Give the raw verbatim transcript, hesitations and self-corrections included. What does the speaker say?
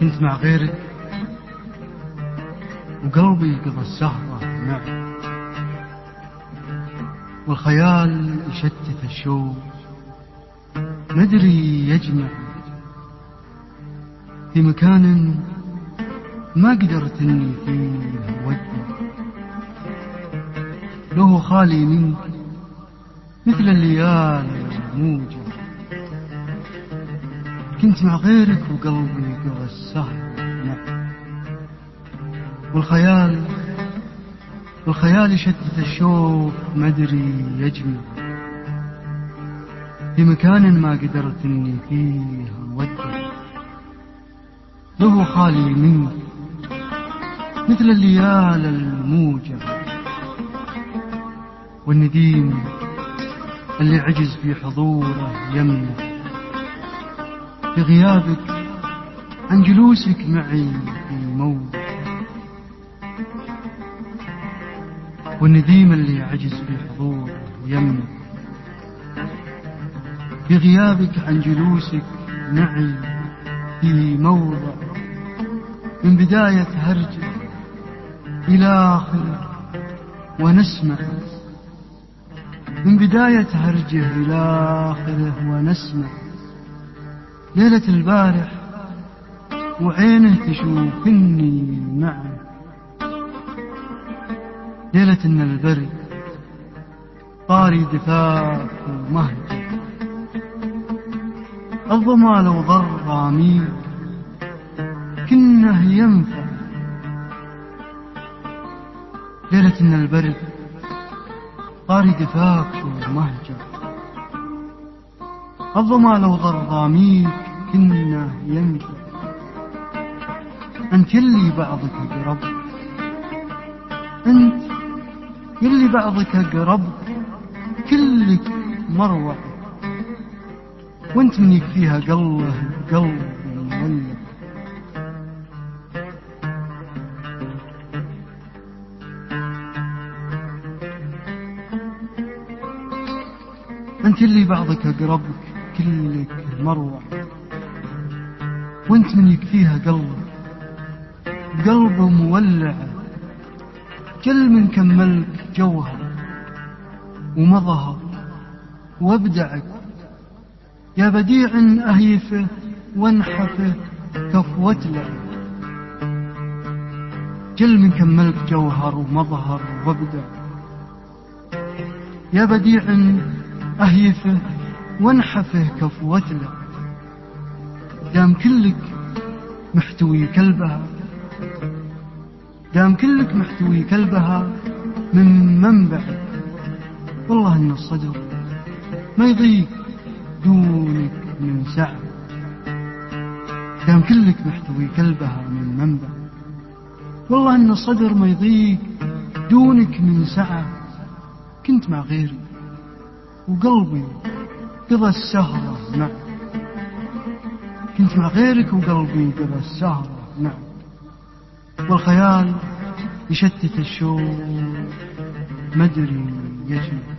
كنت مع غيرك وقلبي قضى السهرة معك، والخيال يشتت الشوق مدري يجمع في مكان ما قدرت اني فيه اودع. له خالي منك مثل الليالي الموجة، كنت مع غيرك وقلبي قضى السهر معك، والخيال والخيال يشتت الشوق مدري يجمع في مكان ما قدرت اني فيه اودع. له خالي منك مثل الليالي الموجة، والنديم اللي عجز في حضوره يمنع في غيابك عن جلوسك معي في موج، والنديم اللي عجز في حضوره يمنع في غيابك عن جلوسك معي في موضع، من بداية هرجه إلى آخره ونسمع، من بداية هرجه إلى آخره ونسمع. ليلة البارح وعينه تشوفني معه، ليلة إن البرد طاري دفاف ومهجر، الظما لو ضر عميق كنه ينفع. ليلة إن البرد طاري دفاف ومهجر، الظما لو ضر ضاميك كنه ينفع. أنت يلي بعضك أقرب، أنت يلي بعضك أقرب كلك مروع، وانت من يكفيها قله قلب مولع. أنت اللي بعضك أقربك كلك مروع، وانت من يكفيها قلب قلب مولع. كل من كملك جوهر ومظهر وابدعك، يا بديع أهيفه وانحفه كفوتله. جل من كملك جوهر ومظهر وابدع، يا بديع أهيفه وانحفه كفوتله. دام كلك محتوي كلبها، دام كلك محتوي كلبها من منبع، والله إن الصدر ما يضيق دونك من سعة. دام كلك محتوي كلبها من منبع، والله إن الصدر ما يضيق دونك من سعة. كنت مع غيري وقلبي قضى السهرة معك، كنت مع غيرك وقلبي قضى السهرة معك، والخيال يشتت الشوق مدري يجمع.